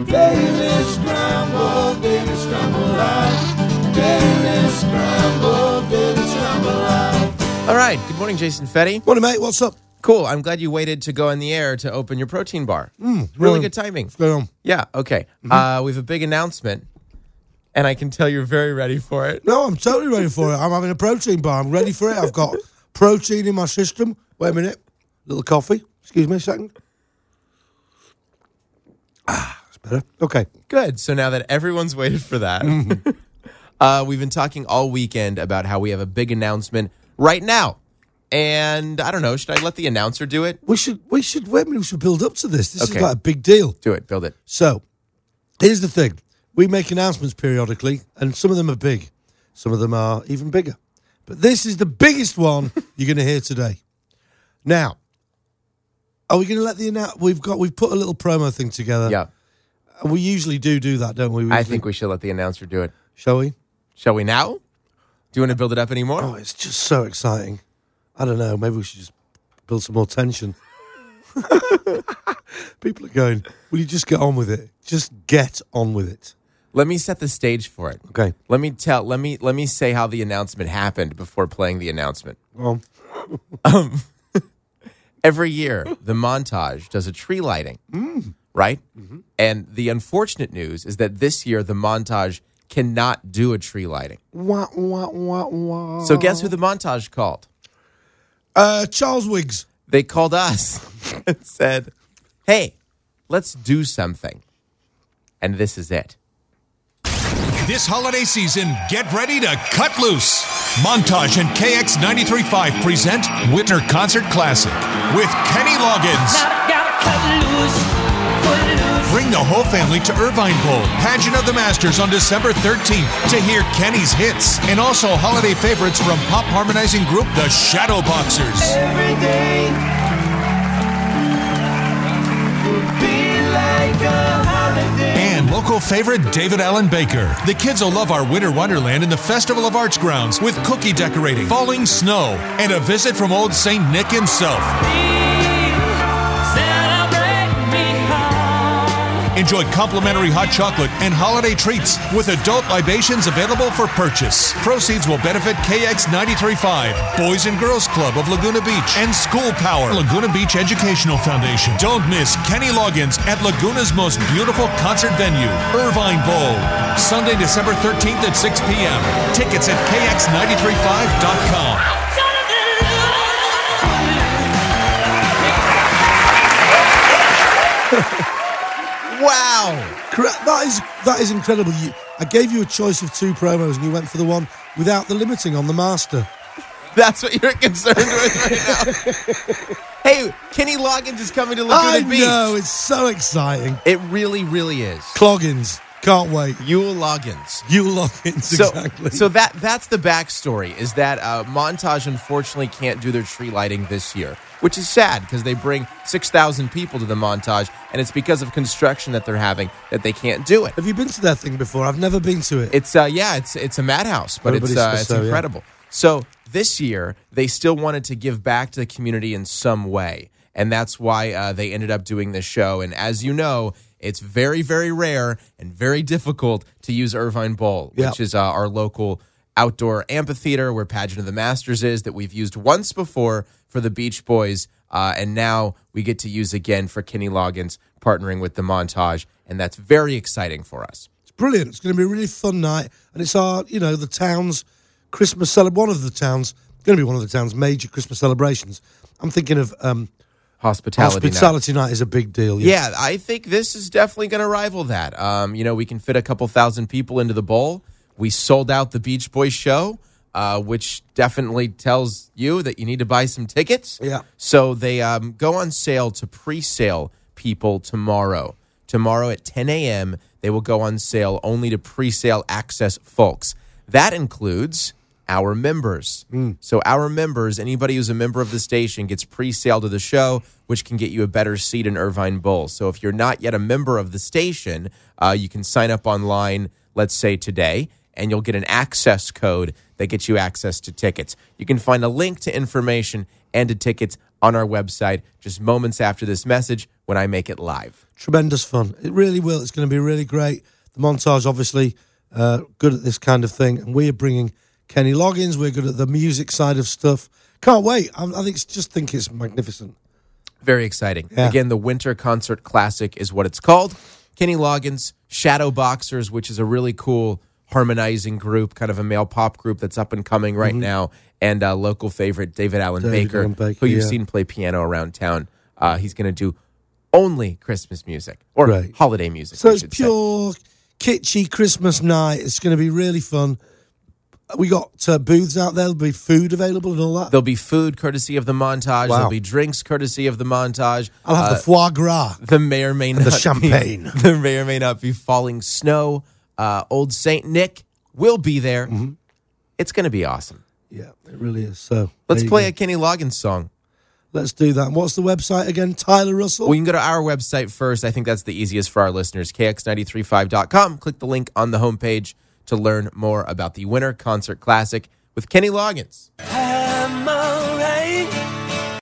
Daily Scramble, Daily Scramble Live. Daily Scramble, Daily Scramble Live. All right. Good morning, Jason Fetty. Morning, mate. What's up? Cool. I'm glad you waited to go in the air to open your protein bar. Really good timing. What's going on? Yeah. Okay. We have a big announcement, and I can tell you're very ready for it. No, I'm totally ready for it. I'm having a protein bar. I'm ready for it. I've got protein in my system. Wait a minute. Little coffee. Excuse me a second. That's better. Okay. Good. So now that everyone's waited for that, we've been talking all weekend about how we have a big announcement right now. And I don't know, should I let the announcer do it? We should build up to this. This Okay. is like a big deal. Do it. Build it. So, here's the thing. We make announcements periodically, and some of them are big. Some of them are even bigger. But this is the biggest one you're going to hear today. Now, are we going to let the we've put a little promo thing together. Yeah. And we usually do that, don't we? I think we should let the announcer do it. Shall we? Shall we now? Do you want to build it up anymore? Oh, it's just so exciting. I don't know. Maybe we should just build some more tension. People are going, will you just get on with it? Just get on with it. Let me set the stage for it. Okay. Let me say how the announcement happened before playing the announcement. Well, Every year, the Montage does a tree lighting, right? Mm-hmm. And the unfortunate news is that this year, the Montage cannot do a tree lighting. wah, wah, wah, wah. So guess who the Montage called? Charles Wiggs. They called us and said, hey, let's do something. And this is it. This holiday season, get ready to cut loose. Montage and KX 93.5 present Winter Concert Classic with Kenny Loggins. Bring the whole family to Irvine Bowl, Pageant of the Masters on December 13th to hear Kenny's hits and also holiday favorites from pop harmonizing group The Shadowboxers. Every day will be like a holiday. And local favorite David Allen Baker. The kids will love our Winter Wonderland in the Festival of Arts grounds with cookie decorating, falling snow, and a visit from old St. Nick himself. Enjoy complimentary hot chocolate and holiday treats with adult libations available for purchase. Proceeds will benefit KX 93.5, Boys and Girls Club of Laguna Beach, and School Power, Laguna Beach Educational Foundation. Don't miss Kenny Loggins at Laguna's most beautiful concert venue, Irvine Bowl. Sunday, December 13th at 6 p.m. Tickets at kx935.com. Wow. That is incredible. I gave you a choice of two promos, and you went for the one without the limiting on the master. That's what you're concerned with right now. Hey, Kenny Loggins is coming to Laguna Beach. I know, it's so exciting. It really, really is. Cloggins, can't wait. Yule Loggins. Exactly. So that's the backstory, is that Montage unfortunately can't do their tree lighting this year, which is sad because they bring 6,000 people to the Montage, and it's because of construction that they're having that they can't do it. Have you been to that thing before? I've never been to it. It's it's a madhouse, but it's incredible. Yeah. So this year, they still wanted to give back to the community in some way, and that's why they ended up doing this show. And as you know, it's very, very rare and very difficult to use Irvine Bowl, which is our local outdoor amphitheater where Pageant of the Masters is, that we've used once before for the Beach Boys, and now we get to use again for Kenny Loggins partnering with the Montage, and that's very exciting for us. It's brilliant. It's going to be a really fun night, and it's the town's Christmas going to be one of the town's major Christmas celebrations. I'm thinking of Hospitality night is a big deal. Yeah, I think this is definitely going to rival that. We can fit a couple thousand people into the bowl. We sold out the Beach Boys show, which definitely tells you that you need to buy some tickets. Yeah. So they go on sale to pre-sale people tomorrow. Tomorrow at 10 a.m., they will go on sale only to pre-sale access folks. That includes our members. So our members, anybody who's a member of the station, gets pre-sale to the show, which can get you a better seat in Irvine Bowl. So if you're not yet a member of the station, you can sign up online, let's say today, and you'll get an access code that gets you access to tickets. You can find a link to information and to tickets on our website just moments after this message when I make it live. Tremendous fun. It really will. It's going to be really great. The Montage, obviously, good at this kind of thing. And we're bringing Kenny Loggins. We're good at the music side of stuff. Can't wait. I think it's magnificent. Very exciting. Yeah. Again, the Winter Concert Classic is what it's called. Kenny Loggins, Shadow Boxers, which is a really cool harmonizing group, kind of a male pop group that's up and coming right now, and local favorite David Allen Baker, who you've seen play piano around town. He's going to do only Christmas music or holiday music. So it's pure kitschy Christmas night. It's going to be really fun. We got booths out there. There'll be food available and all that. There'll be food courtesy of the Montage. Wow. There'll be drinks courtesy of the Montage. I'll have the foie gras. The may or may not the champagne. There may or may not be falling snow. Old Saint Nick will be there. Mm-hmm. It's going to be awesome. Yeah, it really is. So let's play a Kenny Loggins song. Let's do that. What's the website again? Tyler Russell? Well, you can go to our website first. I think that's the easiest for our listeners. KX935.com. Click the link on the homepage to learn more about the Winter Concert Classic with Kenny Loggins. I'm alright.